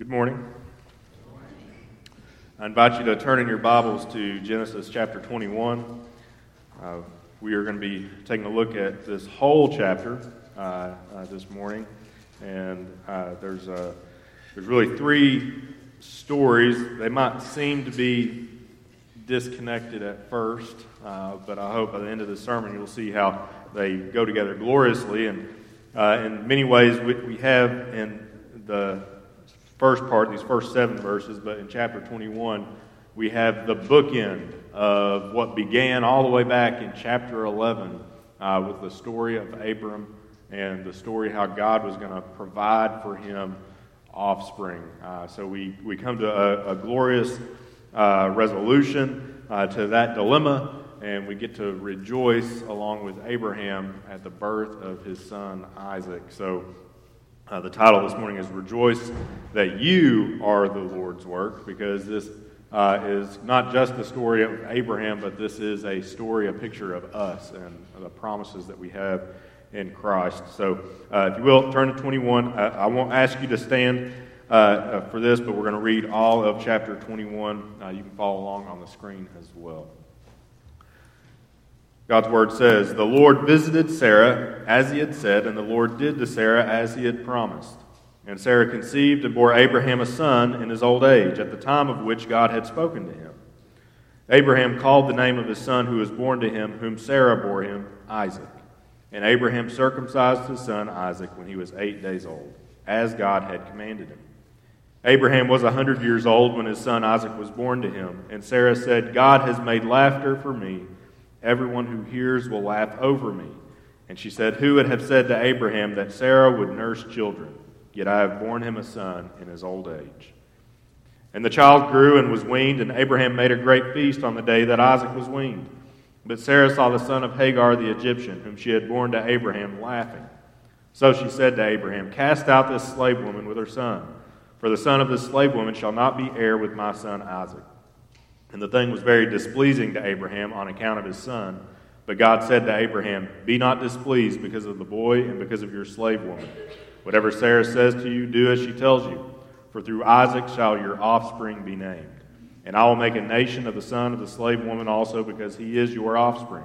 morning. I invite you to turn in your Bibles to Genesis chapter 21. We are going to be taking a look at this whole chapter this morning, and there's really three stories. They might seem to be disconnected at first, but I hope by the end of the sermon you'll see how they go together gloriously. And in many ways, we have in the first part, these first 7 verses, but in chapter 21, we have the bookend of what began all the way back in chapter 11 with the story of Abram and the story how God was going to provide for him offspring. So we come to a glorious resolution to that dilemma, and we get to rejoice along with Abraham at the birth of his son Isaac. So the title this morning is Rejoice That You Are the Lord's Work, because this is not just the story of Abraham, but this is a story, a picture of us and the promises that we have in Christ. So if you will, turn to 21. I won't ask you to stand for this, but we're going to read all of chapter 21. You can follow along on the screen as well. God's word says, "The Lord visited Sarah as he had said, and the Lord did to Sarah as he had promised. And Sarah conceived and bore Abraham a son in his old age, at the time of which God had spoken to him. Abraham called the name of his son who was born to him, whom Sarah bore him, Isaac. And Abraham circumcised his son Isaac when he was 8 days old, as God had commanded him. Abraham was 100 years old when his son Isaac was born to him. And Sarah said, God has made laughter for me. Everyone who hears will laugh over me. And she said, Who would have said to Abraham that Sarah would nurse children? Yet I have borne him a son in his old age. And the child grew and was weaned, and Abraham made a great feast on the day that Isaac was weaned. But Sarah saw the son of Hagar the Egyptian, whom she had borne to Abraham, laughing. So she said to Abraham, Cast out this slave woman with her son, for the son of this slave woman shall not be heir with my son Isaac. And the thing was very displeasing to Abraham on account of his son. But God said to Abraham, Be not displeased because of the boy and because of your slave woman. Whatever Sarah says to you, do as she tells you. For through Isaac shall your offspring be named. And I will make a nation of the son of the slave woman also, because he is your offspring.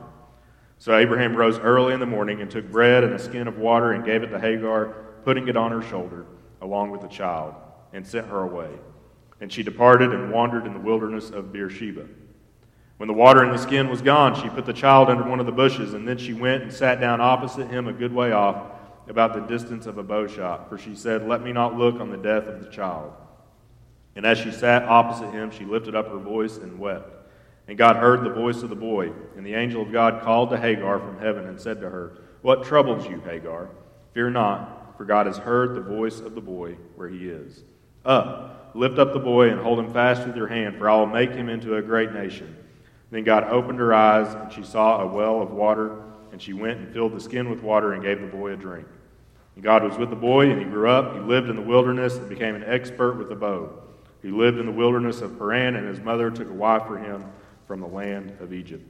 So Abraham rose early in the morning and took bread and a skin of water and gave it to Hagar, putting it on her shoulder, along with the child, and sent her away. And she departed and wandered in the wilderness of Beersheba. When the water in the skin was gone, she put the child under one of the bushes, and then she went and sat down opposite him a good way off, about the distance of a bow shot. For she said, Let me not look on the death of the child. And as she sat opposite him, she lifted up her voice and wept. And God heard the voice of the boy. And the angel of God called to Hagar from heaven and said to her, What troubles you, Hagar? Fear not, for God has heard the voice of the boy where he is. Up, lift up the boy and hold him fast with your hand, for I will make him into a great nation. Then God opened her eyes, and she saw a well of water, and she went and filled the skin with water and gave the boy a drink. And God was with the boy, and he grew up. He lived in the wilderness and became an expert with the bow. He lived in the wilderness of Paran, and his mother took a wife for him from the land of Egypt.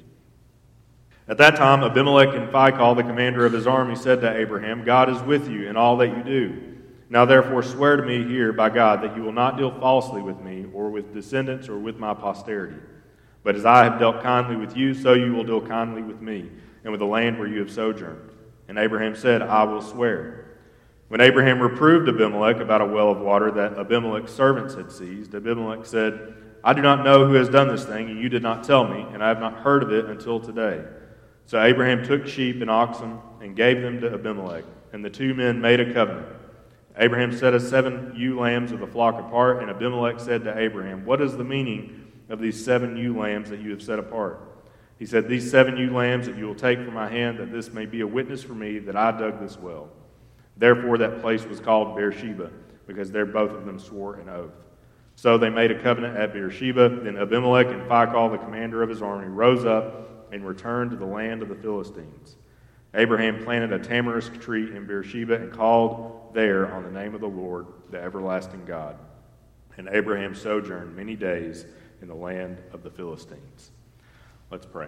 At that time, Abimelech and Phicol, the commander of his army, said to Abraham, God is with you in all that you do. Now therefore swear to me here by God that you will not deal falsely with me, or with descendants, or with my posterity. But as I have dealt kindly with you, so you will deal kindly with me, and with the land where you have sojourned. And Abraham said, I will swear. When Abraham reproved Abimelech about a well of water that Abimelech's servants had seized, Abimelech said, I do not know who has done this thing, and you did not tell me, and I have not heard of it until today. So Abraham took sheep and oxen and gave them to Abimelech, and the two men made a covenant. Abraham set 7 ewe lambs of the flock apart, and Abimelech said to Abraham, What is the meaning of these 7 ewe lambs that you have set apart? He said, These 7 ewe lambs that you will take from my hand, that this may be a witness for me that I dug this well. Therefore that place was called Beersheba, because there both of them swore an oath. So they made a covenant at Beersheba. Then Abimelech and Phicol, the commander of his army, rose up and returned to the land of the Philistines. Abraham planted a tamarisk tree in Beersheba and called there on the name of the Lord, the everlasting God. And Abraham sojourned many days in the land of the Philistines. Let's pray.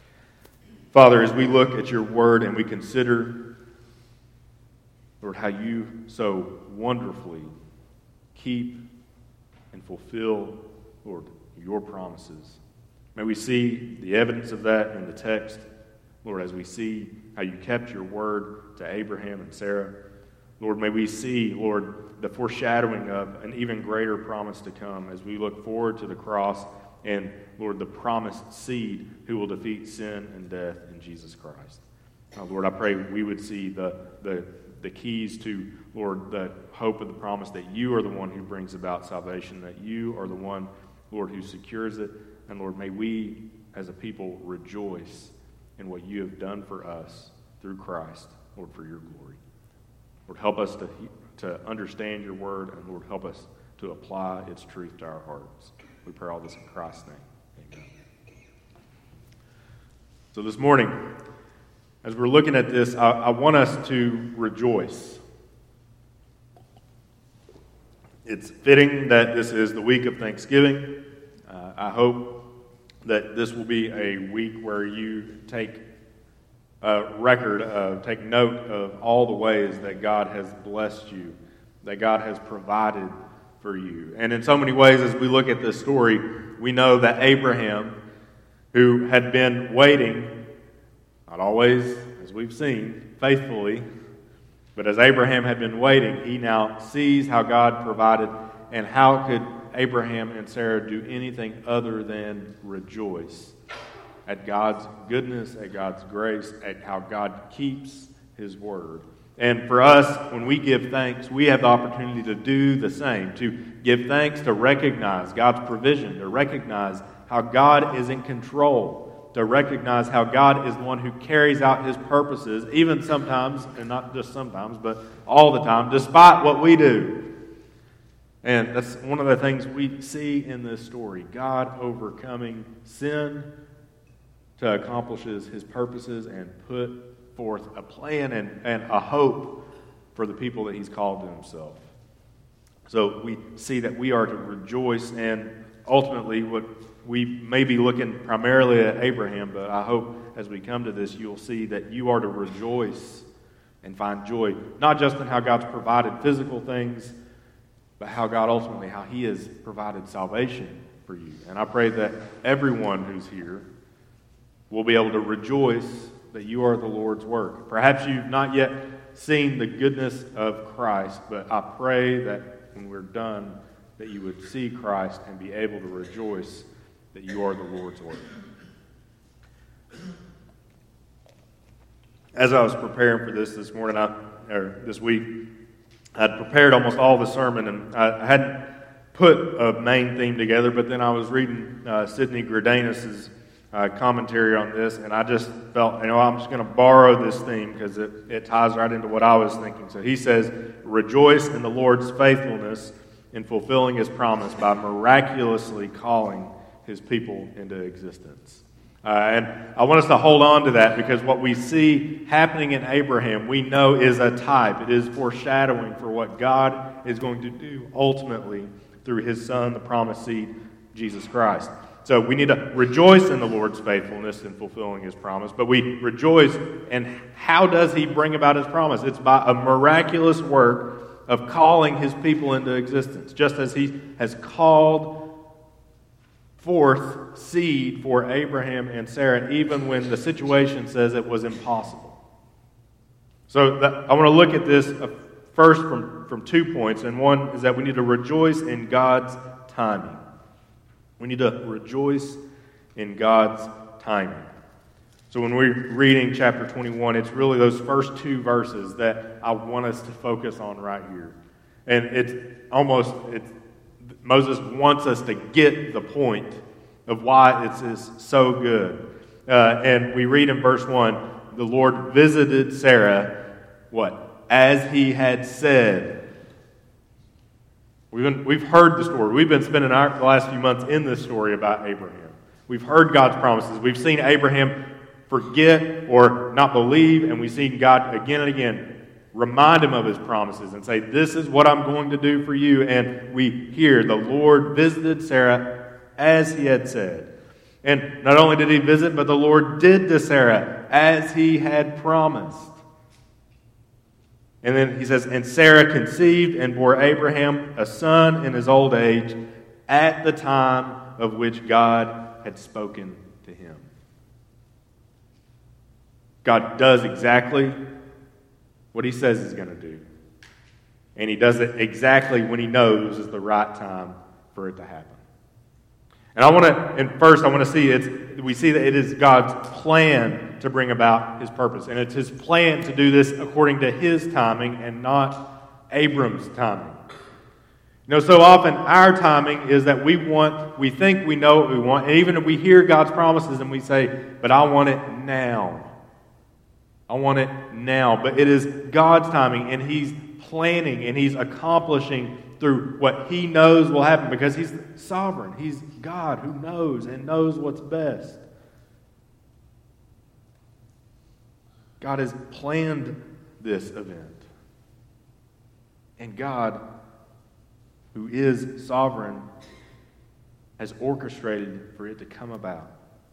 Father, as we look at your word and we consider, Lord, how you so wonderfully keep fulfill, Lord, your promises. May we see the evidence of that in the text, Lord, as we see how you kept your word to Abraham and Sarah. Lord, may we see, Lord, the foreshadowing of an even greater promise to come as we look forward to the cross and, Lord, the promised seed who will defeat sin and death in Jesus Christ. Lord, I pray we would see the keys to, Lord, the hope of the promise that you are the one who brings about salvation, that you are the one, Lord, who secures it. And, Lord, may we as a people rejoice in what you have done for us through Christ, Lord, for your glory. Lord, help us to understand your word, and, Lord, help us to apply its truth to our hearts. We pray all this in Christ's name. Amen. So this morning, as we're looking at this, I want us to rejoice. It's fitting that this is the week of Thanksgiving. I hope that this will be a week where you take take note of all the ways that God has blessed you, that God has provided for you. And in so many ways, as we look at this story, we know that Abraham, who had been waiting, not always, as we've seen, faithfully, but as Abraham had been waiting, he now sees how God provided, and how could Abraham and Sarah do anything other than rejoice at God's goodness, at God's grace, at how God keeps his word. And for us, when we give thanks, we have the opportunity to do the same, to give thanks, to recognize God's provision, to recognize how God is in control, to recognize how God is the one who carries out his purposes, even sometimes, and not just sometimes, but all the time, despite what we do. And that's one of the things we see in this story, God overcoming sin to accomplish his purposes and put forth a plan and a hope for the people that he's called to himself. So we see that we are to rejoice, and ultimately what we may be looking primarily at Abraham, but I hope as we come to this, you'll see that you are to rejoice and find joy, not just in how God's provided physical things, but how God ultimately, how he has provided salvation for you. And I pray that everyone who's here will be able to rejoice that you are the Lord's work. Perhaps you've not yet seen the goodness of Christ, but I pray that when we're done, that you would see Christ and be able to rejoice that you are the Lord's work. As I was preparing for this morning, this week, I'd prepared almost all the sermon, and I hadn't put a main theme together, but then I was reading Sidney Greidanus' commentary on this, and I just felt, I'm just going to borrow this theme because it ties right into what I was thinking. So he says, rejoice in the Lord's faithfulness in fulfilling his promise by miraculously calling his people into existence. And I want us to hold on to that, because what we see happening in Abraham, we know is a type. It is foreshadowing for what God is going to do ultimately through his Son, the promised seed, Jesus Christ. So we need to rejoice in the Lord's faithfulness in fulfilling his promise, but we rejoice, and how does he bring about his promise? It's by a miraculous work of calling his people into existence, just as he has called forth seed for Abraham and Sarah, even when the situation says it was impossible. So I want to look at this first from 2 points, and one is that we need to rejoice in God's timing. We need to rejoice in God's timing. So when we're reading chapter 21, it's really those first 2 verses that I want us to focus on right here. And Moses wants us to get the point of why it is so good. And we read in verse 1, the Lord visited Sarah, what? As he had said. We've heard the story. We've been spending the last few months in this story about Abraham. We've heard God's promises. We've seen Abraham forget or not believe, and we've seen God again and again remind him of his promises and say, this is what I'm going to do for you. And we hear the Lord visited Sarah as he had said. And not only did he visit, but the Lord did to Sarah as he had promised. And then he says, and Sarah conceived and bore Abraham a son in his old age, at the time of which God had spoken to him. God does exactly what he says he's going to do. And he does it exactly when he knows is the right time for it to happen. And first I want to see we see that it is God's plan to bring about his purpose. And it's his plan to do this according to his timing and not Abram's timing. So often our timing is that we think we know what we want, and even if we hear God's promises and we say, but I want it now. I want it now. But it is God's timing, and he's planning and he's accomplishing through what he knows will happen because he's sovereign. He's God who knows and knows what's best. God has planned this event. And God, who is sovereign, has orchestrated for it to come about.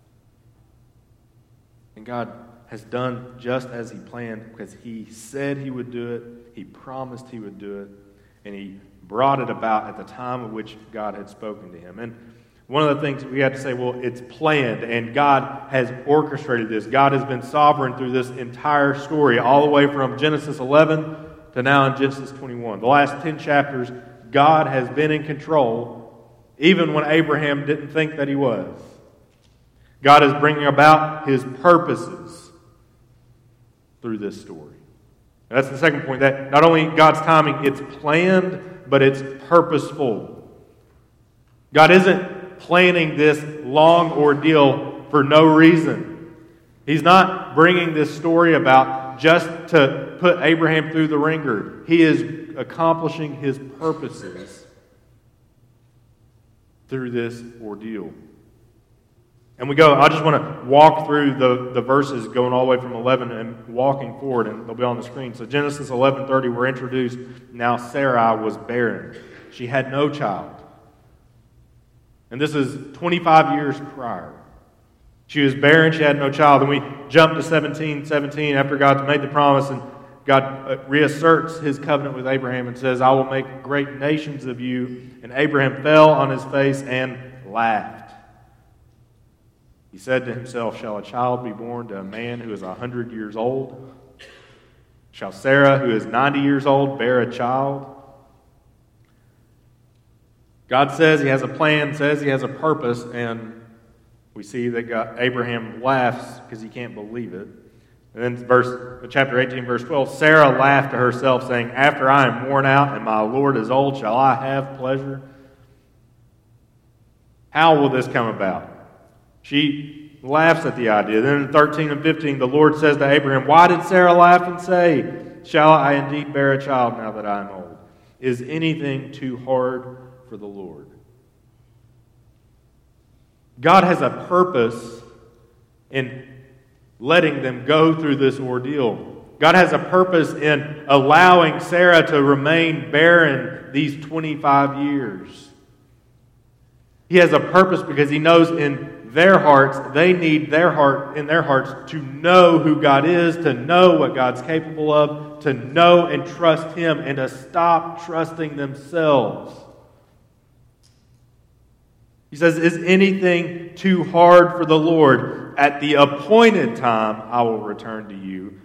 And God has done just as he planned because he said he would do it, he promised he would do it, and he brought it about at the time of which God had spoken to him. And one of the things we have to say, well, it's planned, and God has orchestrated this. God has been sovereign through this entire story, all the way from Genesis 11 to now in Genesis 21. The last 10 chapters, God has been in control, even when Abraham didn't think that he was. God is bringing about his purposes through this story. And that's the second point, that not only God's timing, it's planned, but it's purposeful. God isn't planning this long ordeal for no reason. He's not bringing this story about just to put Abraham through the ringer. He is accomplishing his purposes through this ordeal. And I just want to walk through the verses going all the way from 11 and walking forward, and they'll be on the screen. So Genesis 11:30, we're introduced. Now Sarai was barren. She had no child. And this is 25 years prior. She was barren, she had no child. And we jump to 17:17 after God's made the promise, and God reasserts his covenant with Abraham and says, I will make great nations of you. And Abraham fell on his face and laughed. He said to himself, shall a child be born to a man who is 100 years old? Shall Sarah, who is 90 years old, bear a child? God says he has a plan, says he has a purpose, and we see that Abraham laughs because he can't believe it. And then chapter 18, verse 12, Sarah laughed to herself, saying, after I am worn out and my Lord is old, shall I have pleasure? How will this come about? She laughs at the idea. Then in 13 and 15, the Lord says to Abraham, why did Sarah laugh and say, shall I indeed bear a child now that I am old? Is anything too hard for the Lord? God has a purpose in letting them go through this ordeal. God has a purpose in allowing Sarah to remain barren these 25 years. He has a purpose because he knows in their hearts, they need in their hearts to know who God is, to know what God's capable of, to know and trust him, and to stop trusting themselves. He says, is anything too hard for the Lord? At the appointed time, I will return to you.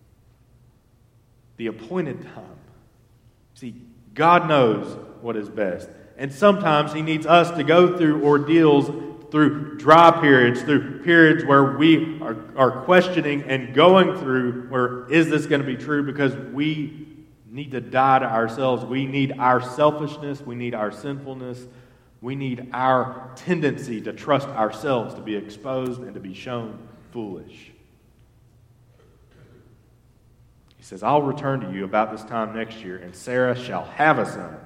The appointed time. See, God knows what is best. And sometimes he needs us to go through ordeals, through dry periods, through periods where we are questioning and going through where is this going to be true, because we need to die to ourselves. We need our selfishness. We need our sinfulness. We need our tendency to trust ourselves to be exposed and to be shown foolish. He says, I'll return to you about this time next year, and Sarah shall have a son.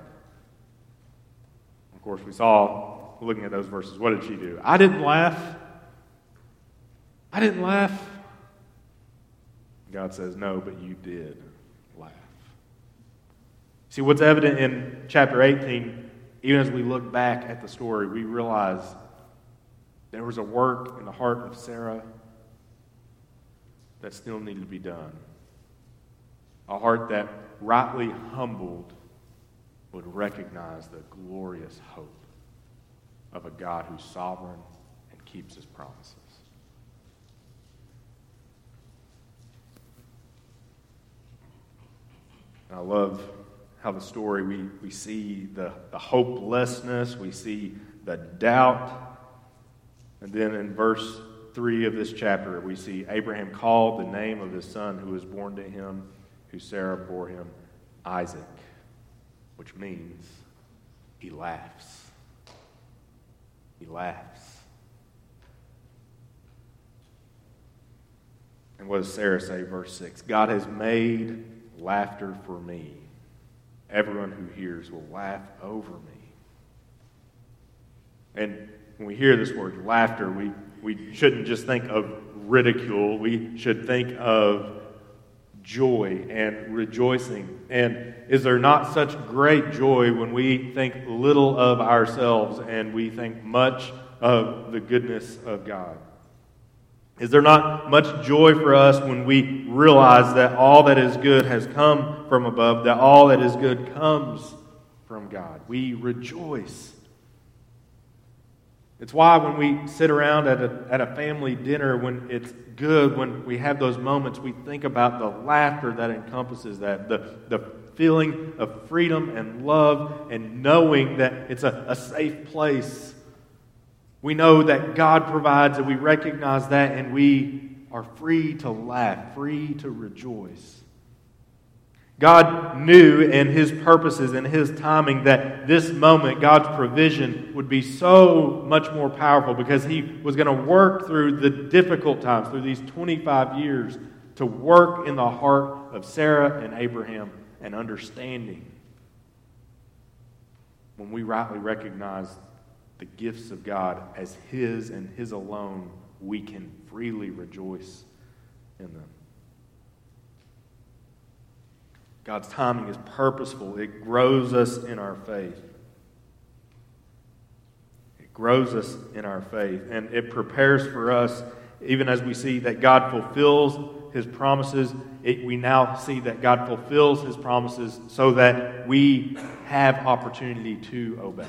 Of course, we saw, looking at those verses, what did she do? I didn't laugh. I didn't laugh. God says, no, but you did laugh. See, what's evident in chapter 18, even as we look back at the story, we realize there was a work in the heart of Sarah that still needed to be done. A heart that, rightly humbled, would recognize the glorious hope of a God who's sovereign and keeps his promises. And I love how the story, we see the hopelessness, we see the doubt. And then in verse 3 of this chapter, we see Abraham called the name of his son who was born to him, who Sarah bore him, Isaac, which means he laughs. He laughs. And what does Sarah say, verse 6? God has made laughter for me. Everyone who hears will laugh over me. And when we hear this word laughter, we shouldn't just think of ridicule. We should think of joy and rejoicing. And is there not such great joy when we think little of ourselves and we think much of the goodness of God? Is there not much joy for us when we realize that all that is good has come from above, that all that is good comes from God? We rejoice. It's why when we sit around at a family dinner, when it's good, when we have those moments, we think about the laughter that encompasses that, the feeling of freedom and love and knowing that it's a safe place. We know that God provides, and we recognize that, and we are free to laugh, free to rejoice. God knew in His purposes and His timing that this moment, God's provision, would be so much more powerful because He was going to work through the difficult times, through these 25 years, to work in the heart of Sarah and Abraham and understanding. When we rightly recognize the gifts of God as His and His alone, we can freely rejoice in them. God's timing is purposeful. It grows us in our faith. It grows us in our faith. And it prepares for us, even as we see that God fulfills His promises, we now see that God fulfills His promises so that we have opportunity to obey.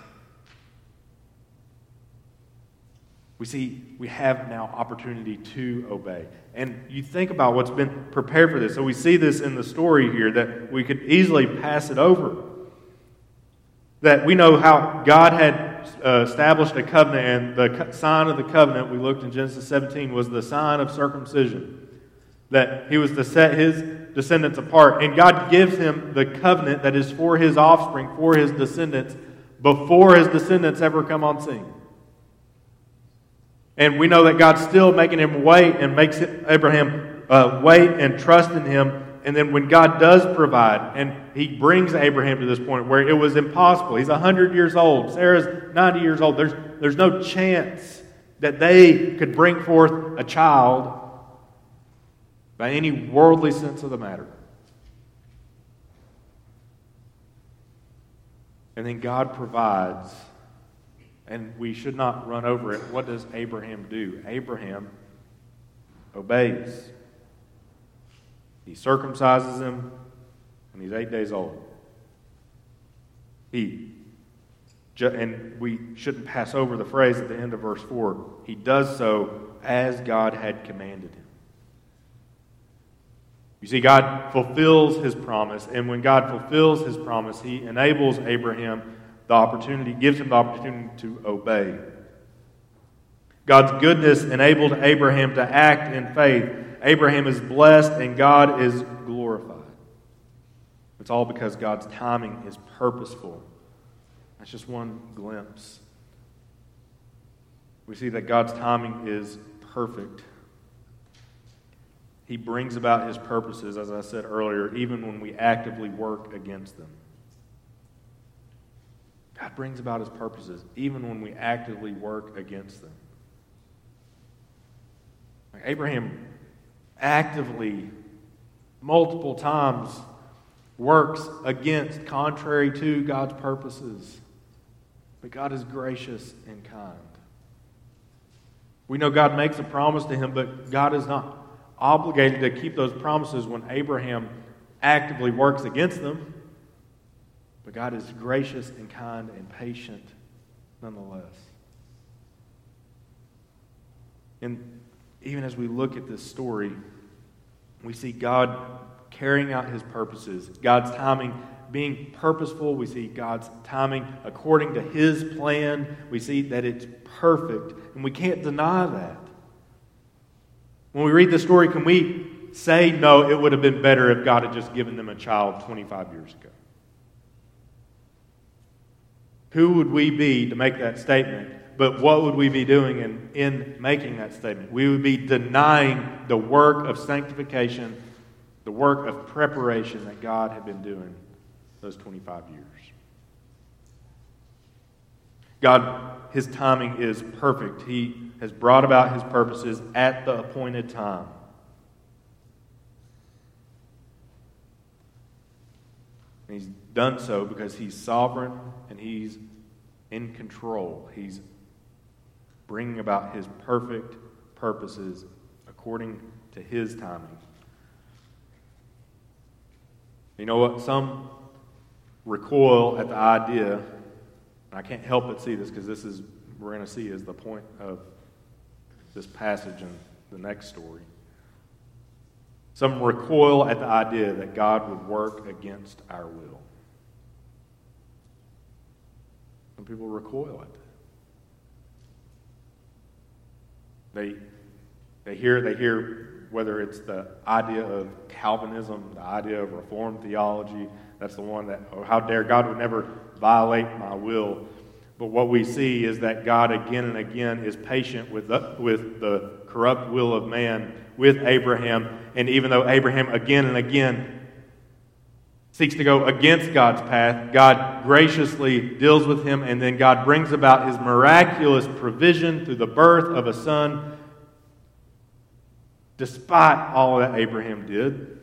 We see we have now opportunity to obey. And you think about what's been prepared for this. So we see this in the story here that we could easily pass it over. That we know how God had established a covenant, and the sign of the covenant, we looked in Genesis 17, was the sign of circumcision. That He was to set His descendants apart. And God gives him the covenant that is for His offspring, for His descendants, before His descendants ever come on scene. And we know that God's still making him wait and makes Abraham wait and trust in Him. And then when God does provide, and He brings Abraham to this point where it was impossible. He's 100 years old. Sarah's 90 years old. There's no chance that they could bring forth a child by any worldly sense of the matter. And then God provides. And we should not run over it. What does Abraham do? Abraham obeys. He circumcises him, and he's 8 days old. And we shouldn't pass over the phrase at the end of verse 4. He does so as God had commanded him. You see, God fulfills His promise, and when God fulfills His promise, He enables Abraham gives him the opportunity to obey. God's goodness enabled Abraham to act in faith. Abraham is blessed and God is glorified. It's all because God's timing is purposeful. That's just one glimpse. We see that God's timing is perfect. He brings about His purposes, as I said earlier, even when we actively work against them. God brings about His purposes even when we actively work against them. Like Abraham actively, multiple times, works against, contrary to God's purposes. But God is gracious and kind. We know God makes a promise to him, but God is not obligated to keep those promises when Abraham actively works against them. But God is gracious and kind and patient nonetheless. And even as we look at this story, we see God carrying out his purposes, God's timing being purposeful. We see God's timing according to his plan. We see that it's perfect, and we can't deny that. When we read the story, can we say, no, it would have been better if God had just given them a child 25 years ago? Who would we be to make that statement? But what would we be doing in making that statement? We would be denying the work of sanctification, the work of preparation that God had been doing those 25 years. God, his timing is perfect. He has brought about his purposes at the appointed time. And he's done so because he's sovereign and he's in control. He's bringing about his perfect purposes according to his timing. You know what? Some recoil at the idea, and I can't help but see this because we're going to see is the point of this passage in the next story. Some recoil at the idea that God would work against our will. Some people recoil at that. They hear whether it's the idea of Calvinism, the idea of Reformed theology. That's the one that, oh, how dare God would never violate my will. But what we see is that God again and again is patient with the corrupt will of man, with Abraham. And even though Abraham again and again seeks to go against God's path, God graciously deals with him, and then God brings about his miraculous provision through the birth of a son, despite all that Abraham did.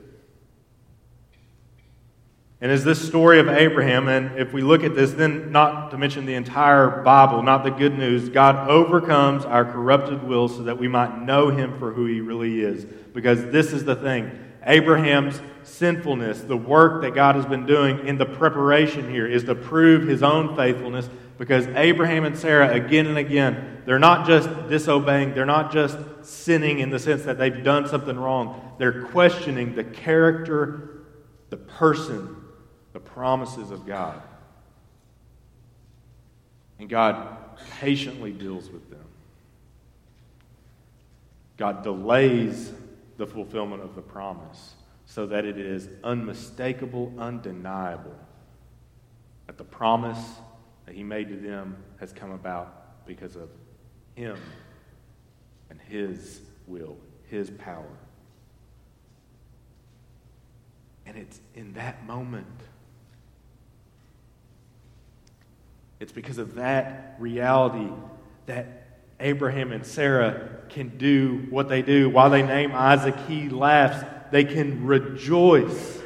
And as this story of Abraham, and if we look at this, then not to mention the entire Bible, not the good news, God overcomes our corrupted will so that we might know him for who he really is. Because this is the thing, Abraham's sinfulness, the work that God has been doing in the preparation here is to prove his own faithfulness, because Abraham and Sarah, again and again, they're not just disobeying, they're not just sinning in the sense that they've done something wrong. They're questioning the character, the person, the promises of God. And God patiently deals with them. God delays the fulfillment of the promise so that it is unmistakable, undeniable that the promise that he made to them has come about because of him and his will, his power. And it's in that moment, it's because of that reality that Abraham and Sarah can do what they do. While they name Isaac, he laughs. They can rejoice.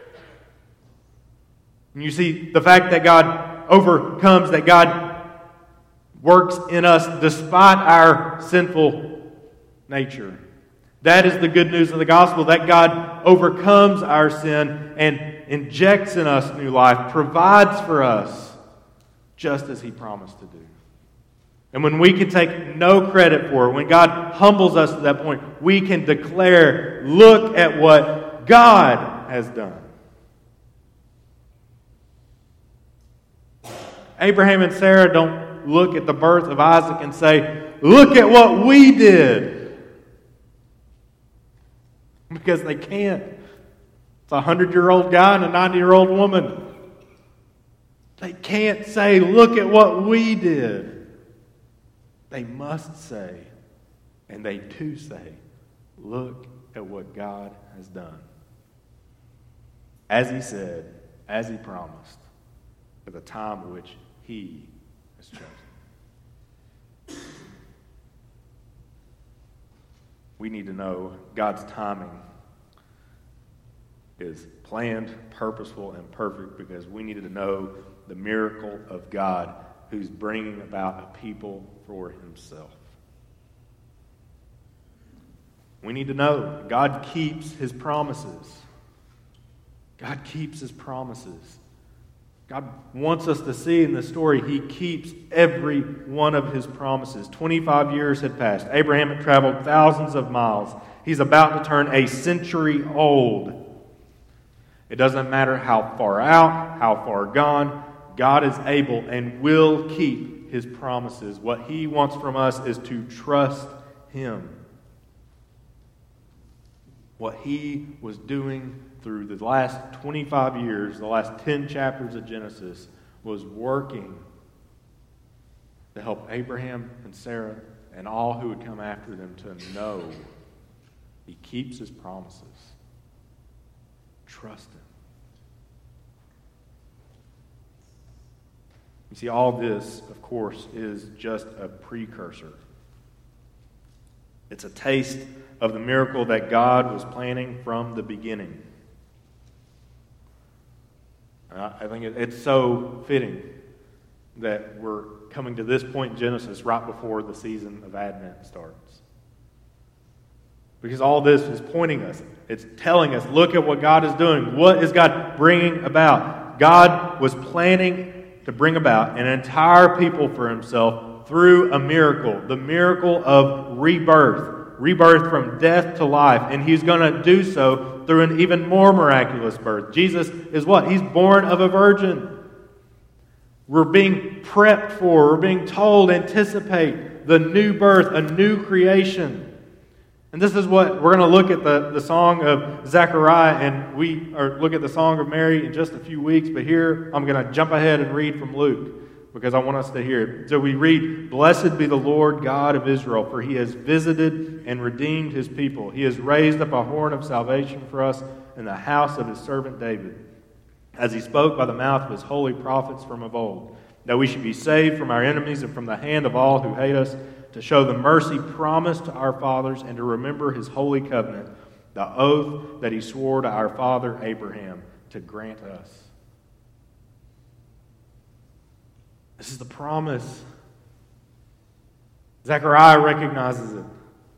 And you see, the fact that God overcomes, that God works in us despite our sinful nature. That is the good news of the gospel, that God overcomes our sin and injects in us new life, provides for us just as he promised to do. And when we can take no credit for it, when God humbles us to that point, we can declare, look at what God has done. Abraham and Sarah don't look at the birth of Isaac and say, look at what we did. Because they can't. It's a 100-year-old guy and a 90-year-old woman. They can't say, look at what we did. They must say, and they too say, look at what God has done. As he said, as he promised, at the time which he has chosen. We need to know God's timing is planned, purposeful, and perfect because we need to know the miracle of God who's bringing about a people for himself. We need to know God keeps his promises. God keeps his promises. God wants us to see in the story He keeps every one of His promises. 25 years had passed. Abraham had traveled thousands of miles. He's about to turn a century old. It doesn't matter how far out, how far gone, God is able and will keep His promises. What He wants from us is to trust Him. What He was doing through the last 25 years, the last 10 chapters of Genesis, was working to help Abraham and Sarah and all who would come after them to know He keeps His promises. Trust Him. You see, all this, of course, is just a precursor. It's a taste of the miracle that God was planning from the beginning. I think it's so fitting that we're coming to this point in Genesis right before the season of Advent starts. Because all this is pointing us. It's telling us, look at what God is doing. What is God bringing about? God was planning to bring about an entire people for Himself through a miracle. The miracle of rebirth. Rebirth from death to life. And He's going to do so through an even more miraculous birth. Jesus is what? He's born of a virgin. We're being prepped for, we're being told, anticipate the new birth, a new creation. And this is what we're going to look at the song of Zechariah, and we are look at the song of Mary in just a few weeks. But here I'm going to jump ahead and read from Luke because I want us to hear it. So we read, "Blessed be the Lord God of Israel, for He has visited and redeemed His people. He has raised up a horn of salvation for us in the house of His servant David, as He spoke by the mouth of His holy prophets from of old, that we should be saved from our enemies and from the hand of all who hate us, to show the mercy promised to our fathers and to remember His holy covenant, the oath that He swore to our father Abraham to grant us." This is the promise. Zechariah recognizes it.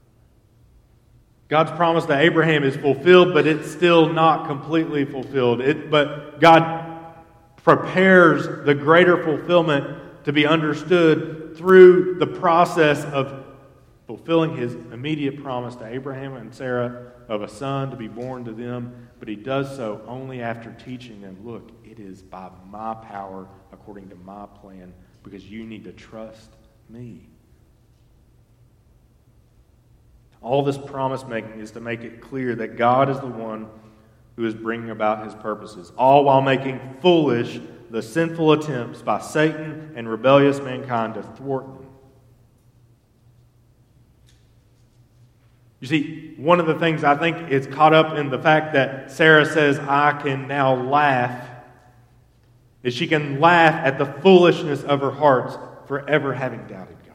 God's promise to Abraham is fulfilled, but it's still not completely fulfilled. But God prepares the greater fulfillment to be understood through the process of fulfilling His immediate promise to Abraham and Sarah of a son to be born to them. But He does so only after teaching them, look, it is by my power, according to my plan, because you need to trust me. All this promise making is to make it clear that God is the one who is bringing about His purposes, all while making foolish the sinful attempts by Satan and rebellious mankind to thwart them. You see, one of the things I think is caught up in the fact that Sarah says, I can now laugh, is she can laugh at the foolishness of her hearts for ever having doubted God.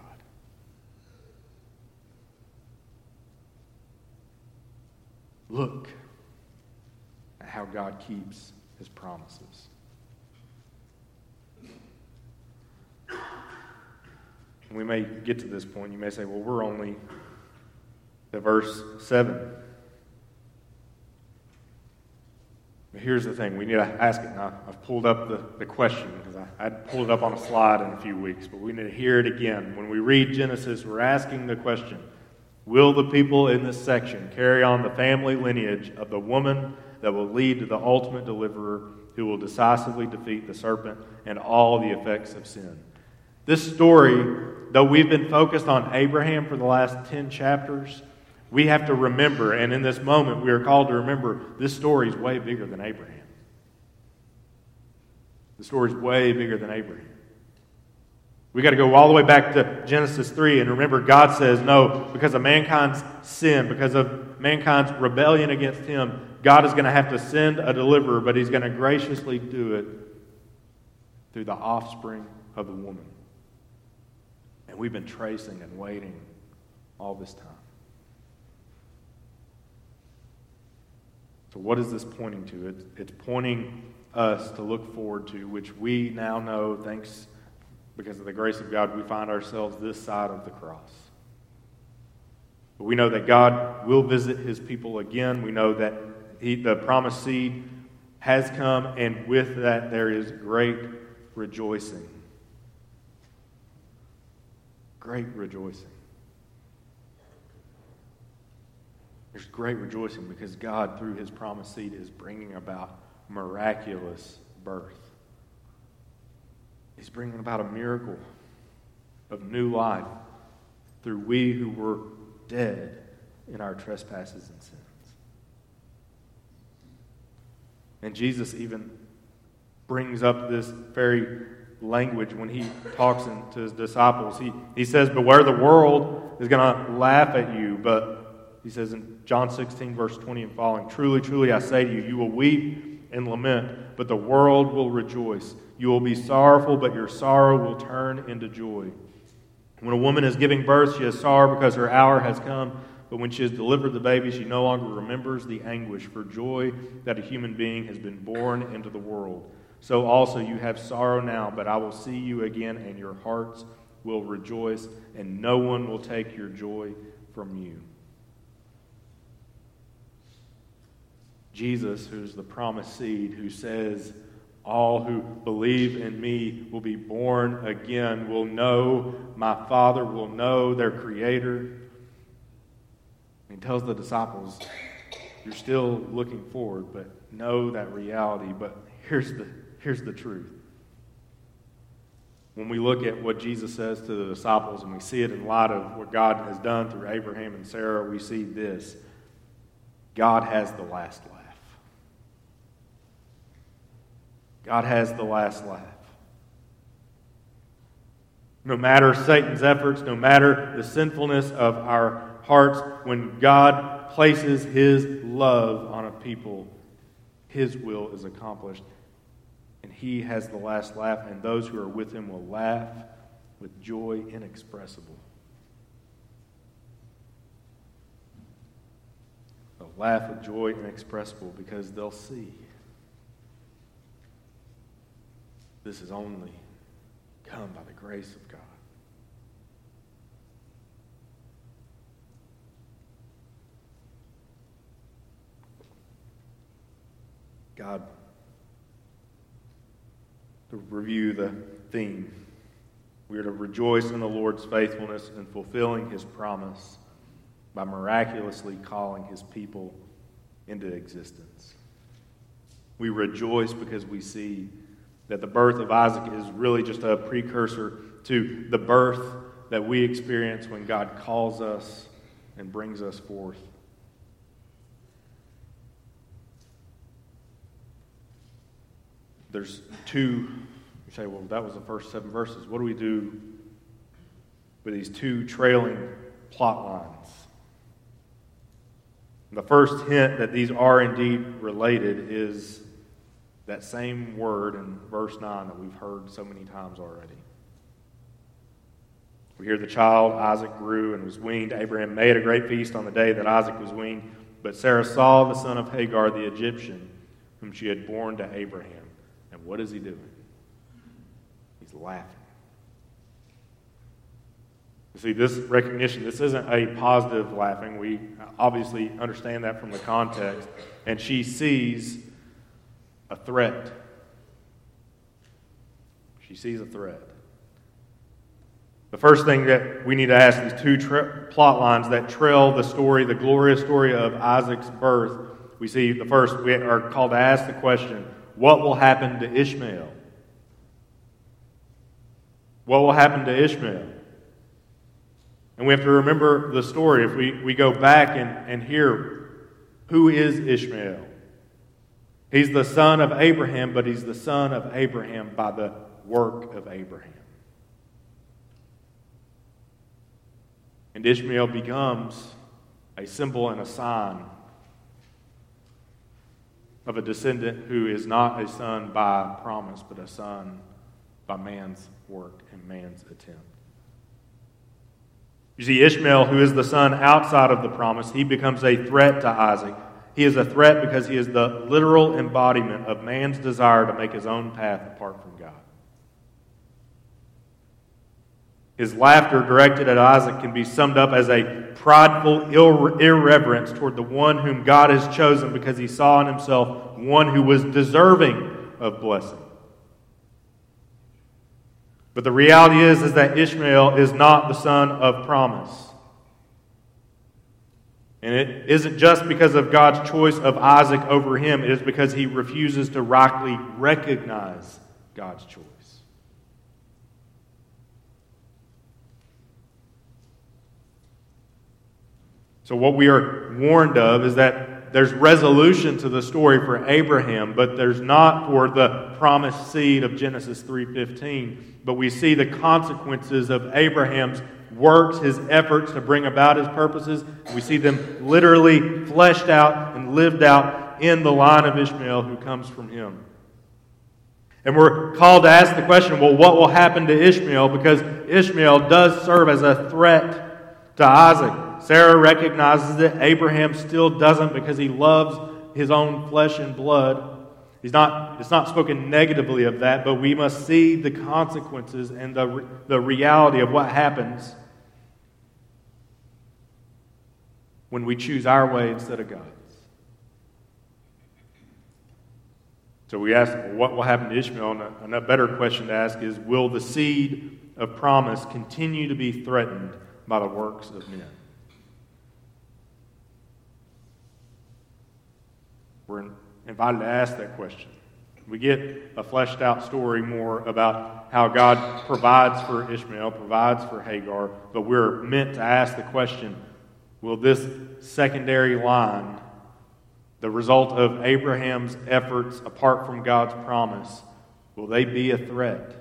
Look at how God keeps His promises. And we may get to this point. You may say, well, we're only to verse 7. But here's the thing. We need to ask it. Now, I've pulled up the question because I pulled it up on a slide in a few weeks. But we need to hear it again. When we read Genesis, we're asking the question, will the people in this section carry on the family lineage of the woman that will lead to the ultimate deliverer who will decisively defeat the serpent and all the effects of sin? This story, though we've been focused on Abraham for the last 10 chapters, we have to remember, and in this moment we are called to remember, this story is way bigger than Abraham. The story is way bigger than Abraham. We got to go all the way back to Genesis 3 and remember God says, no, because of mankind's sin, because of mankind's rebellion against Him, God is going to have to send a deliverer, but He's going to graciously do it through the offspring of the woman. And we've been tracing and waiting all this time. So what is this pointing to? It's pointing us to look forward to, which we now know, thanks because of the grace of God, we find ourselves this side of the cross. But we know that God will visit His people again. We know that the promised seed has come, and with that there is great rejoicing. Great rejoicing. There's great rejoicing because God, through his promised seed, is bringing about miraculous birth. He's bringing about a miracle of new life through we who were dead in our trespasses and sins. And Jesus even brings up this very language when he talks to his disciples. He says, beware, the world is going to laugh at you. But he says in John 16, verse 20 and following, truly, truly, I say to you, you will weep and lament, but the world will rejoice. You will be sorrowful, but your sorrow will turn into joy. When a woman is giving birth, she has sorrow because her hour has come. But when she has delivered the baby, she no longer remembers the anguish for joy that a human being has been born into the world. So also you have sorrow now, but I will see you again, and your hearts will rejoice, and no one will take your joy from you. Jesus, who's the promised seed, who says, all who believe in me will be born again, will know my Father, will know their Creator. He tells the disciples, you're still looking forward, but know that reality. But here's the truth. When we look at what Jesus says to the disciples and we see it in light of what God has done through Abraham and Sarah, we see this. God has the last laugh. God has the last laugh. No matter Satan's efforts, no matter the sinfulness of our hearts, when God places his love on a people, his will is accomplished. And he has the last laugh, and those who are with him will laugh with joy inexpressible. They'll laugh with joy inexpressible because they'll see this has only come by the grace of God. God, to review the theme, we are to rejoice in the Lord's faithfulness and fulfilling his promise by miraculously calling his people into existence. We rejoice because we see that the birth of Isaac is really just a precursor to the birth that we experience when God calls us and brings us forth. There's two, you say, well, that was the first 7 verses. What do we do with these 2 trailing plot lines? The first hint that these are indeed related is that same word in verse 9 that we've heard so many times already. We hear the child, Isaac, grew and was weaned. Abraham made a great feast on the day that Isaac was weaned. But Sarah saw the son of Hagar, the Egyptian, whom she had borne to Abraham. And what is he doing? He's laughing. You see, this recognition, this isn't a positive laughing. We obviously understand that from the context. And she sees a threat. She sees a threat. The first thing that we need to ask, these 2 plot lines that trail the story, the glorious story of Isaac's birth, we see the first, we are called to ask the question, what will happen to Ishmael? What will happen to Ishmael? And we have to remember the story. If we go back and hear, who is Ishmael? He's the son of Abraham, but he's the son of Abraham by the work of Abraham. And Ishmael becomes a symbol and a sign of a descendant who is not a son by promise, but a son by man's work and man's attempt. You see, Ishmael, who is the son outside of the promise, he becomes a threat to Isaac. He is a threat because he is the literal embodiment of man's desire to make his own path apart from God. His laughter directed at Isaac can be summed up as a prideful irreverence toward the one whom God has chosen because he saw in himself one who was deserving of blessing. But the reality is that Ishmael is not the son of promise. And it isn't just because of God's choice of Isaac over him. It is because he refuses to rightly recognize God's choice. So what we are warned of is that there's resolution to the story for Abraham, but there's not for the promised seed of Genesis 3:15. But we see the consequences of Abraham's works, his efforts to bring about his purposes. We see them literally fleshed out and lived out in the line of Ishmael who comes from him. And we're called to ask the question, well, what will happen to Ishmael? Because Ishmael does serve as a threat to Isaac. Sarah recognizes it. Abraham still doesn't because he loves his own flesh and blood. It's not spoken negatively of that, but we must see the consequences and the reality of what happens when we choose our way instead of God's. So we ask, what will happen to Ishmael? And a better question to ask is, will the seed of promise continue to be threatened by the works of men? We're invited to ask that question. We get a fleshed out story more about how God provides for Ishmael, provides for Hagar, but we're meant to ask the question, will this secondary line, the result of Abraham's efforts apart from God's promise, will they be a threat?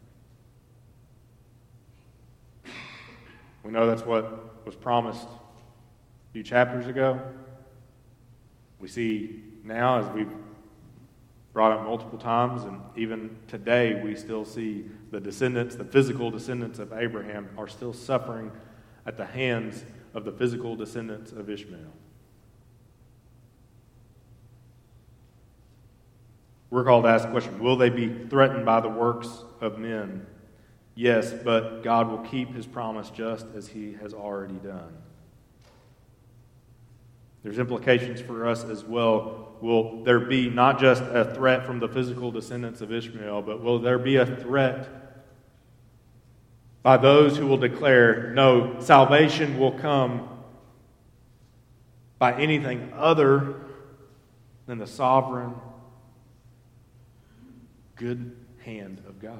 We know that's what was promised a few chapters ago. We see now, as we've brought up multiple times, and even today we still see the descendants, the physical descendants of Abraham, are still suffering at the hands of the physical descendants of Ishmael. We're called to ask the question, will they be threatened by the works of men? Yes, but God will keep his promise just as he has already done. There's implications for us as well. Will there be not just a threat from the physical descendants of Ishmael, but will there be a threat by those who will declare, no, salvation will come by anything other than the sovereign, good hand of God?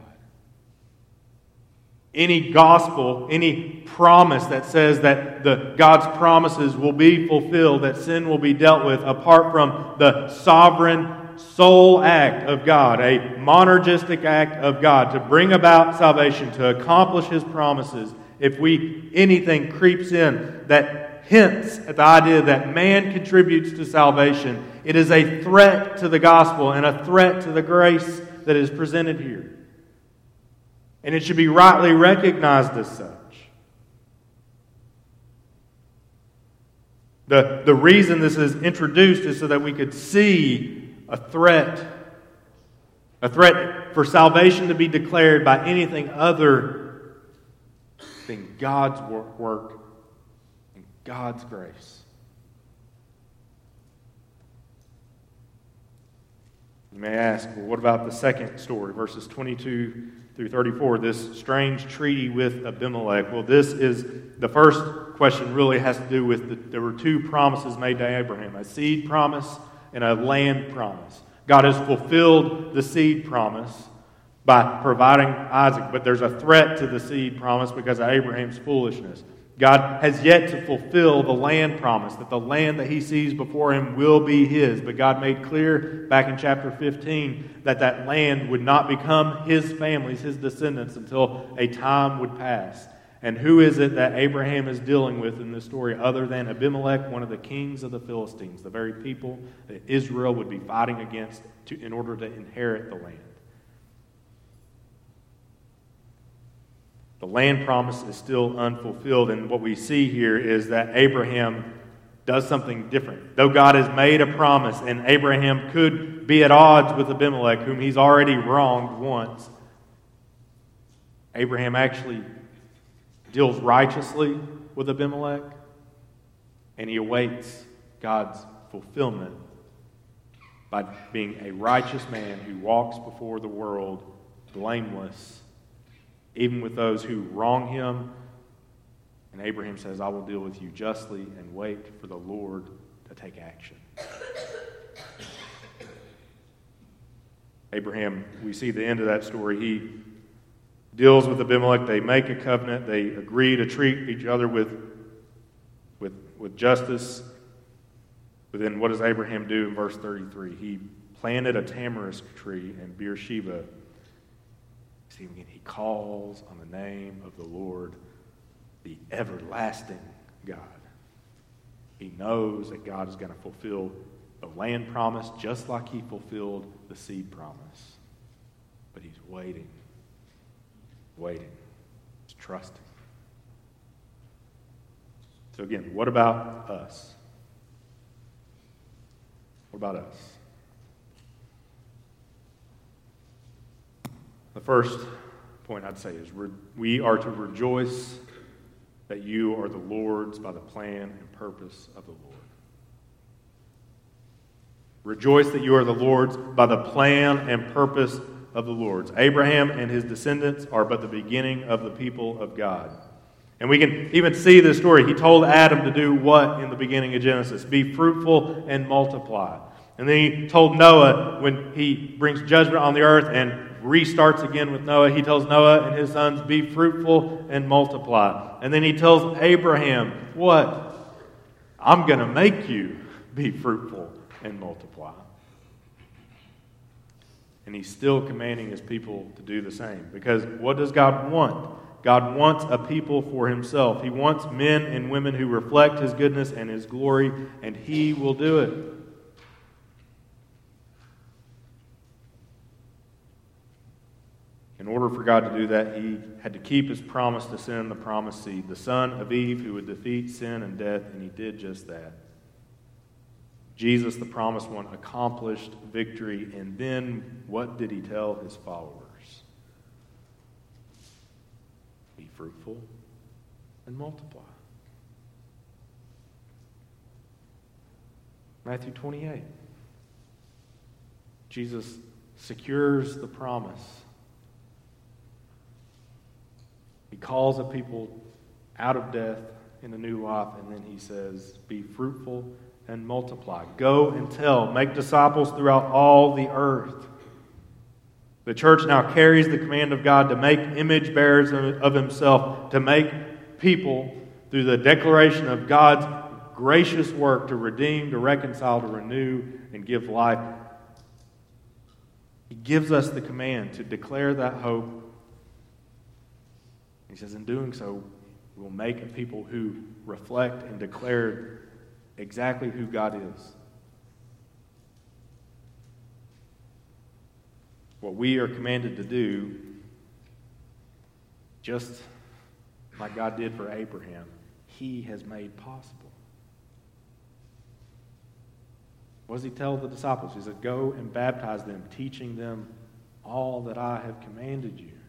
Any gospel, any promise that says that God's promises will be fulfilled, that sin will be dealt with, apart from the sovereign, sole act of God, a monergistic act of God to bring about salvation, to accomplish his promises, if anything creeps in that hints at the idea that man contributes to salvation, it is a threat to the gospel and a threat to the grace that is presented here. And it should be rightly recognized as such. The reason this is introduced is so that we could see a threat for salvation to be declared by anything other than God's work and God's grace. You may ask, well, what about the second story, verses 22 through 34, this strange treaty with Abimelech? Well, this is, the first question really has to do with, there were two promises made to Abraham, a seed promise and a land promise. God has fulfilled the seed promise by providing Isaac, but there's a threat to the seed promise because of Abraham's foolishness. God has yet to fulfill the land promise, that the land that he sees before him will be his. But God made clear back in chapter 15 that that land would not become his family's, his descendants, until a time would pass. And who is it that Abraham is dealing with in this story other than Abimelech, one of the kings of the Philistines, the very people that Israel would be fighting against in order to inherit the land? The land promise is still unfulfilled, and what we see here is that Abraham does something different. Though God has made a promise, and Abraham could be at odds with Abimelech, whom he's already wronged once, Abraham actually deals righteously with Abimelech, and he awaits God's fulfillment by being a righteous man who walks before the world blameless, even with those who wrong him. And Abraham says, I will deal with you justly and wait for the Lord to take action. Abraham, we see the end of that story. He deals with Abimelech. They make a covenant. They agree to treat each other with justice. But then what does Abraham do in verse 33? He planted a tamarisk tree in Beersheba. See, again, he calls on the name of the Lord, the everlasting God. He knows that God is going to fulfill the land promise just like he fulfilled the seed promise. But he's waiting. He's trusting. So again, what about us? What about us? The first point I'd say is we are to rejoice that you are the Lord's by the plan and purpose of the Lord. Rejoice that you are the Lord's by the plan and purpose of the Lord's. Abraham and his descendants are but the beginning of the people of God. And we can even see this story. He told Adam to do what in the beginning of Genesis? Be fruitful and multiply. And then he told Noah, when he brings judgment on the earth and restarts again with Noah, he tells Noah and his sons, be fruitful and multiply. And then he tells Abraham, what? I'm going to make you be fruitful and multiply. And he's still commanding his people to do the same. Because what does God want? God wants a people for himself. He wants men and women who reflect his goodness and his glory, and he will do it. In order for God to do that, he had to keep his promise to send the promised seed, the son of Eve who would defeat sin and death, and he did just that. Jesus, the promised one, accomplished victory, and then what did he tell his followers? Be fruitful and multiply. Matthew 28. Jesus secures the promise. He calls a people out of death in a new life, and then he says, be fruitful and multiply. Go and tell. Make disciples throughout all the earth. The church now carries the command of God to make image bearers of himself, to make people, through the declaration of God's gracious work, to redeem, to reconcile, to renew, and give life. He gives us the command to declare that hope. He says, in doing so, we'll make a people who reflect and declare exactly who God is. What we are commanded to do, just like God did for Abraham, he has made possible. What does he tell the disciples? He said, go and baptize them, teaching them all that I have commanded you.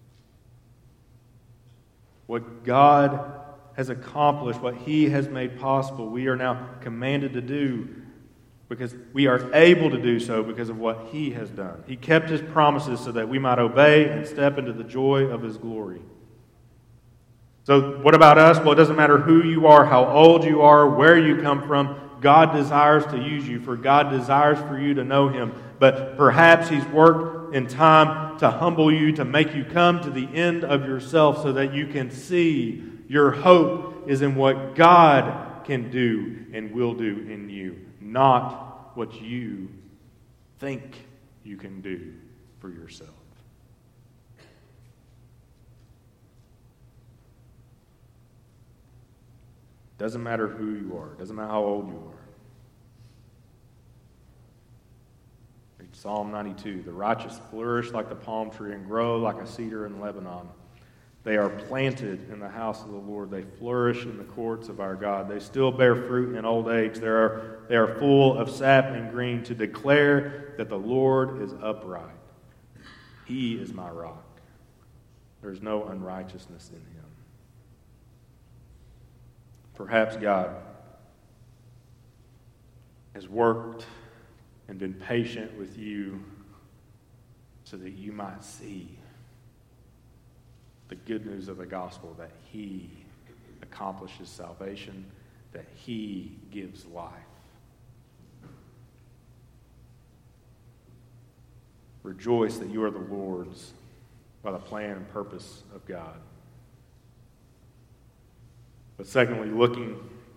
What God has accomplished, what he has made possible, we are now commanded to do because we are able to do so because of what he has done. He kept his promises so that we might obey and step into the joy of his glory. So what about us? Well, it doesn't matter who you are, how old you are, where you come from. God desires to use you, for God desires for you to know him. But perhaps he's worked in time to humble you, to make you come to the end of yourself so that you can see your hope is in what God can do and will do in you, not what you think you can do for yourself. Doesn't matter who you are. Doesn't matter how old you are. Read Psalm 92. The righteous flourish like the palm tree and grow like a cedar in Lebanon. They are planted in the house of the Lord. They flourish in the courts of our God. They still bear fruit in old age. They are full of sap and green to declare that the Lord is upright. He is my rock. There is no unrighteousness in him. perhaps God has worked and been patient with you so that you might see the good news of the gospel, that He accomplishes salvation, that He gives life. Rejoice that you are the Lord's by the plan and purpose of God. But secondly, looking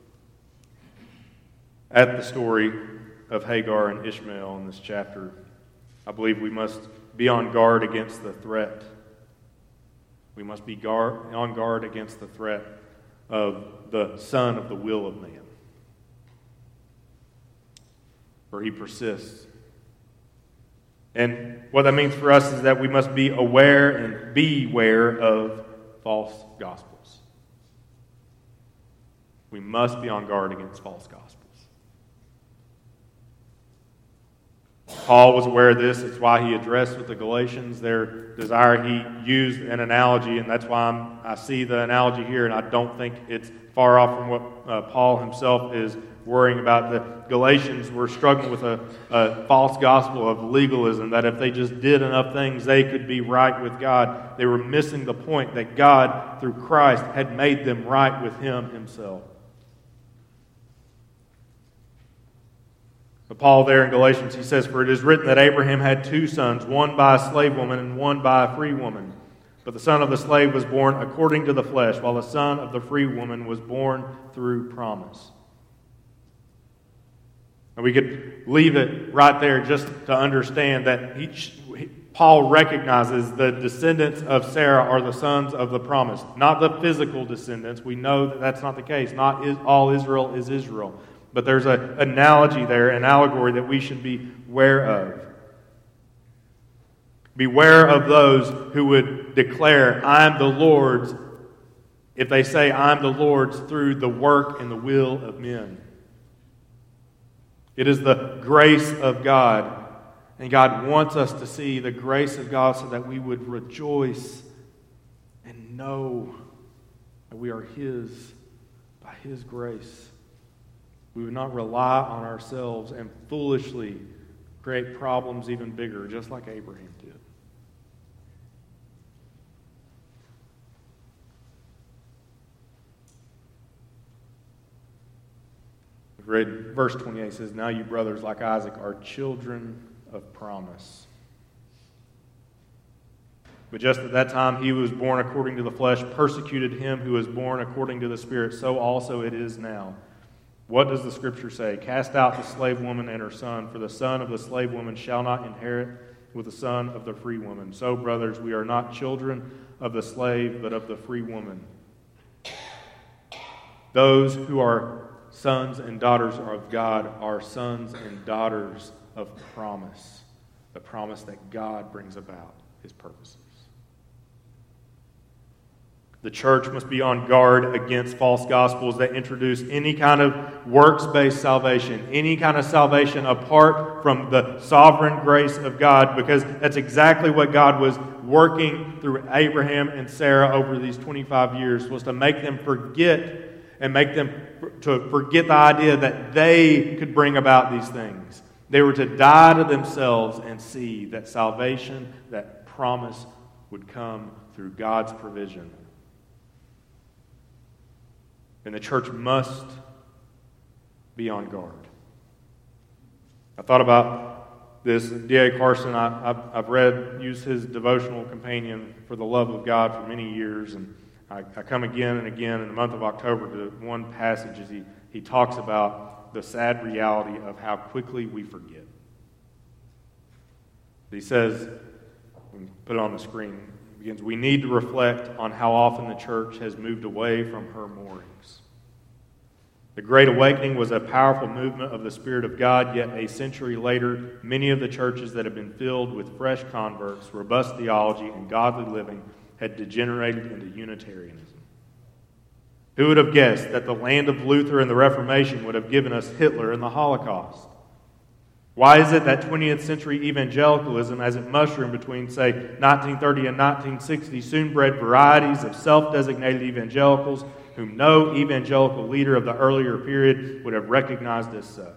at the story of Hagar and Ishmael in this chapter, I believe we must be on guard against the threat. We must be on guard against the threat of the son of the will of man. For he persists. And what that means for us is that we must be aware and beware of false gospels. We must be on guard against false gospels. Paul was aware of this. It's why he addressed with the Galatians their desire. He used an analogy, and that's why I see the analogy here, and I don't think it's far off from what Paul himself is worrying about. The Galatians were struggling with a false gospel of legalism, that if they just did enough things, they could be right with God. They were missing the point that God, through Christ, had made them right with Him Himself. But Paul there in Galatians, he says, "For it is written that Abraham had two sons, one by a slave woman and one by a free woman. But the son of the slave was born according to the flesh, while the son of the free woman was born through promise." And we could leave it right there just to understand that Paul recognizes the descendants of Sarah are the sons of the promise, not the physical descendants. We know that that's not the case. Not all Israel is Israel. But there's an analogy there, an allegory that we should be aware of. Beware of those who would declare, "I'm the Lord's," if they say, "I'm the Lord's," through the work and the will of men. It is the grace of God, and God wants us to see the grace of God so that we would rejoice and know that we are His by His grace. We would not rely on ourselves and foolishly create problems even bigger, just like Abraham did. Verse 28 says, "Now you brothers, like Isaac, are children of promise. But just at that time he who was born according to the flesh persecuted him who was born according to the Spirit, so also it is now. What does the Scripture say? Cast out the slave woman and her son, for the son of the slave woman shall not inherit with the son of the free woman. So, brothers, we are not children of the slave, but of the free woman. Those who are sons and daughters of God are sons and daughters of promise, the promise that God brings about His purposes. The church must be on guard against false gospels that introduce any kind of works-based salvation, any kind of salvation apart from the sovereign grace of God, because that's exactly what God was working through Abraham and Sarah over these 25 years, was to make them forget and make them to forget the idea that they could bring about these things. They were to die to themselves and see that salvation, that promise, would come through God's provision. And the church must be on guard. I thought about this. D.A. Carson, I've used his devotional companion for the love of God for many years, and I come again and again in the month of October to one passage as he talks about the sad reality of how quickly we forget. He says, put it on the screen, it begins, "We need to reflect on how often the church has moved away from her moorings. The Great Awakening was a powerful movement of the Spirit of God, yet a century later, many of the churches that have been filled with fresh converts, robust theology, and godly living had degenerated into Unitarianism. Who would have guessed that the land of Luther and the Reformation would have given us Hitler and the Holocaust? Why is it that 20th century evangelicalism, as it mushroomed between, say, 1930 and 1960, soon bred varieties of self-designated evangelicals whom no evangelical leader of the earlier period would have recognized as such.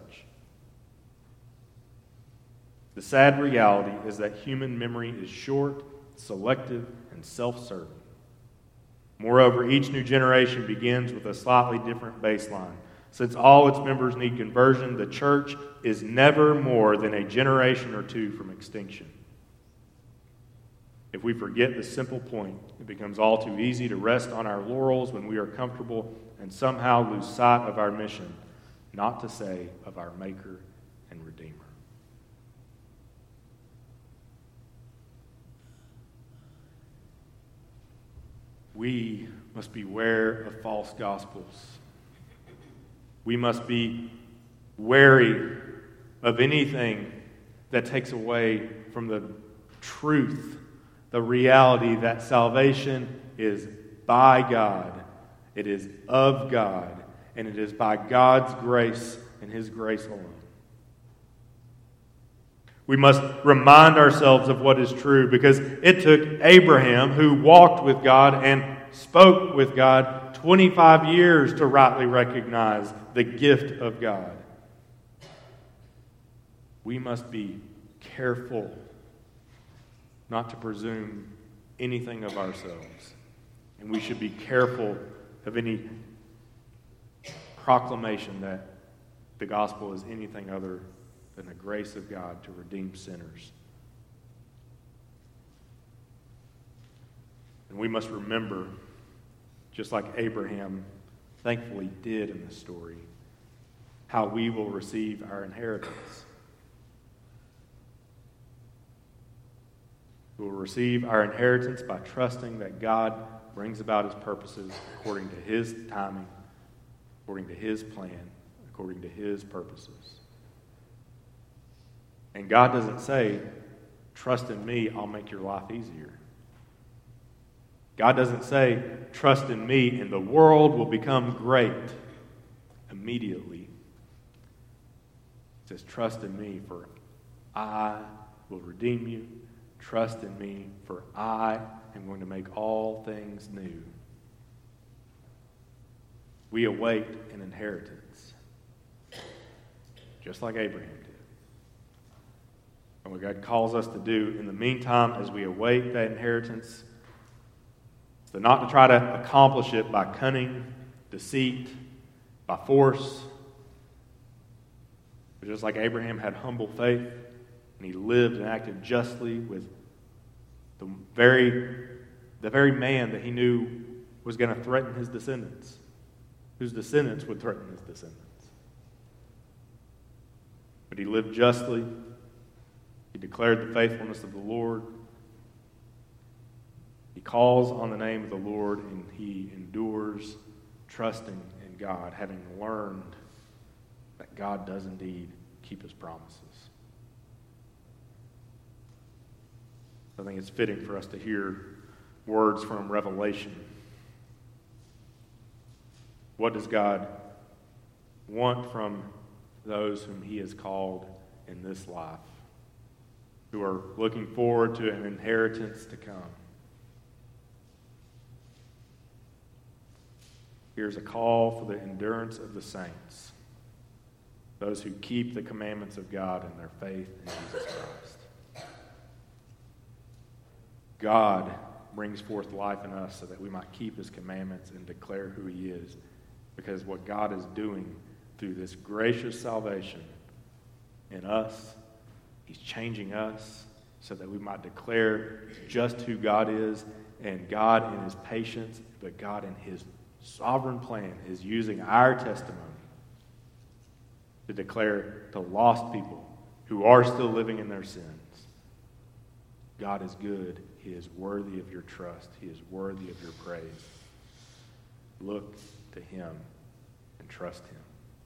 The sad reality is that human memory is short, selective, and self-serving. Moreover, each new generation begins with a slightly different baseline. Since all its members need conversion, the church is never more than a generation or two from extinction. If we forget this simple point, it becomes all too easy to rest on our laurels when we are comfortable and somehow lose sight of our mission, not to say of our Maker and Redeemer. We must beware of false gospels. We must be wary of anything that takes away from the truth, the reality that salvation is by God, it is of God, and it is by God's grace and His grace alone. We must remind ourselves of what is true, because it took Abraham, who walked with God and spoke with God, 25 years to rightly recognize the gift of God. We must be careful not to presume anything of ourselves. And we should be careful of any proclamation that the gospel is anything other than the grace of God to redeem sinners. And we must remember, just like Abraham thankfully did in this story, how we will receive our inheritance. We will receive our inheritance by trusting that God brings about His purposes according to His timing, according to His plan, according to His purposes. And God doesn't say, trust in me, I'll make your life easier. God doesn't say, trust in me and the world will become great immediately. He says, trust in me for I will redeem you. Trust in me for I am going to make all things new. We await an inheritance, just like Abraham did. And what God calls us to do in the meantime as we await that inheritance, so not to try to accomplish it by cunning, deceit, by force. But just like Abraham had humble faith, and he lived and acted justly with the very man that he knew was going to threaten his descendants, whose descendants would threaten his descendants. But he lived justly. He declared the faithfulness of the Lord. He calls on the name of the Lord, and he endures, trusting in God, having learned that God does indeed keep His promises. I think it's fitting for us to hear words from Revelation. What does God want from those whom He has called in this life, who are looking forward to an inheritance to come? Here's a call for the endurance of the saints, those who keep the commandments of God in their faith in Jesus Christ. God brings forth life in us so that we might keep His commandments and declare who He is, because what God is doing through this gracious salvation in us, He's changing us so that we might declare just who God is, and God in His patience, but God in His sovereign plan is using our testimony to declare to lost people who are still living in their sins, God is good. He is worthy of your trust. He is worthy of your praise. Look to Him and trust Him.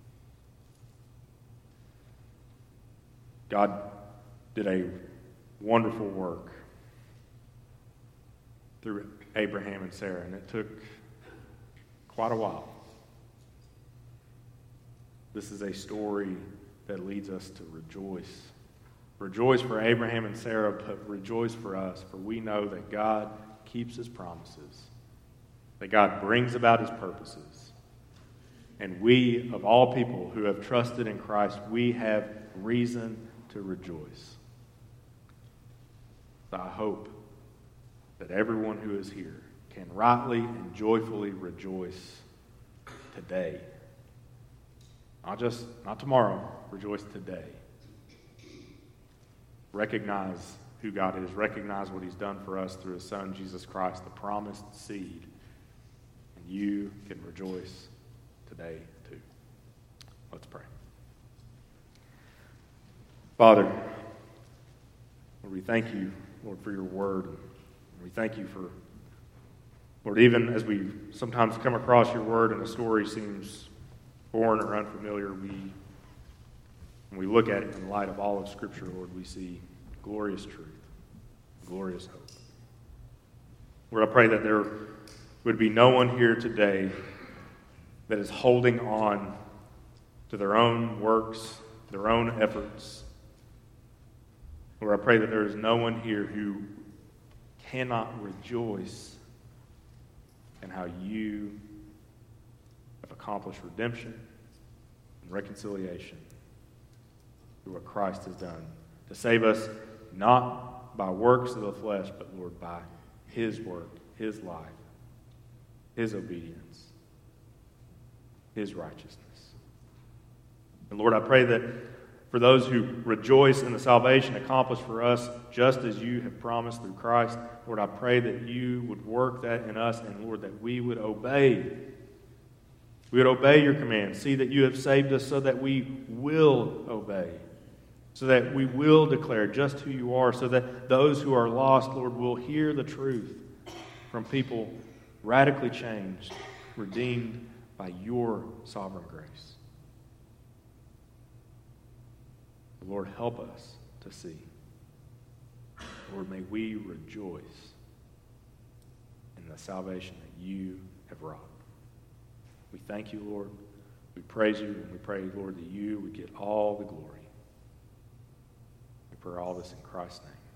God did a wonderful work through Abraham and Sarah, and it took quite a while. This is a story that leads us to rejoice. Rejoice for Abraham and Sarah, but rejoice for us, for we know that God keeps His promises. that God brings about his purposes. And we, of all people who have trusted in Christ, we have reason to rejoice. So I hope that everyone who is here can rightly and joyfully rejoice today. Not tomorrow, rejoice today. Recognize who God is. Recognize what he's done for us through his Son, Jesus Christ, the promised seed. And you can rejoice today, too. Let's pray. Father, Lord, we thank you, Lord, for your word. We thank you for, Lord, even as we sometimes come across your word and a story seems foreign or unfamiliar, when we look at it in light of all of Scripture, Lord, we see glorious truth, glorious hope. Lord, I pray that there would be no one here today that is holding on to their own works, their own efforts. Lord, I pray that there is no one here who cannot rejoice in how you have accomplished redemption and reconciliation through what Christ has done to save us not by works of the flesh, but, Lord, by his work, his life, his obedience, his righteousness. And Lord, I pray that for those who rejoice in the salvation accomplished for us, just as you have promised through Christ, Lord, I pray that you would work that in us, and Lord, that we would obey. We would obey your commands. See that you have saved us so that we will obey, so that we will declare just who you are, so that those who are lost, Lord, will hear the truth from people radically changed, redeemed by your sovereign grace. Lord, help us to see. Lord, may we rejoice in the salvation that you have wrought. We thank you, Lord. We praise you, and we pray, Lord, that you would get all the glory. We pray all this in Christ's name.